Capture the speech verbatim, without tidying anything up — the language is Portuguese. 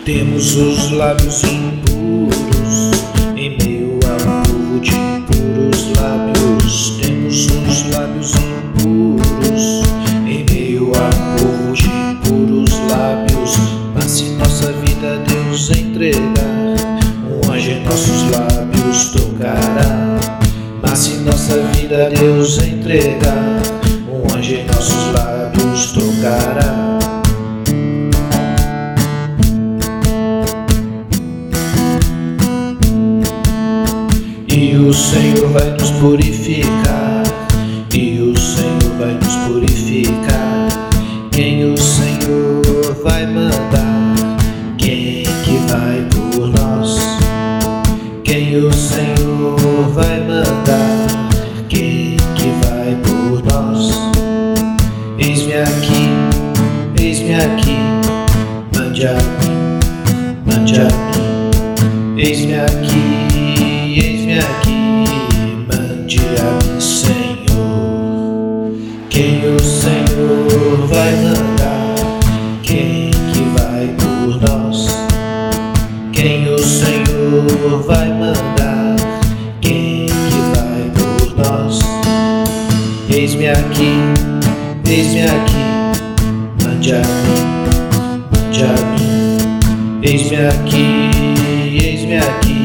Temos os lábios impuros em meio a um povo de impuros lábios. Temos os lábios impuros em meio a um povo de impuros lábios. Mas se nossa vida a Deus entregar, um anjo em nossos lábios tocará. Mas se nossa vida a Deus entregar, um anjo em nossos lábios tocará. E o Senhor vai nos purificar, e o Senhor vai nos purificar. Quem o Senhor vai mandar? Quem que vai por nós? Quem o Senhor vai mandar? Quem que vai por nós? Eis-me aqui, eis-me aqui, mande a mim, mande a mim. Eis-me aqui, eis-me aqui, mande a mim, Senhor. Quem o Senhor vai mandar? Quem que vai por nós? Quem o Senhor vai mandar? Quem que vai por nós? Eis-me aqui, eis-me aqui, mande a mim, mande a mim. Eis-me aqui, eis-me aqui,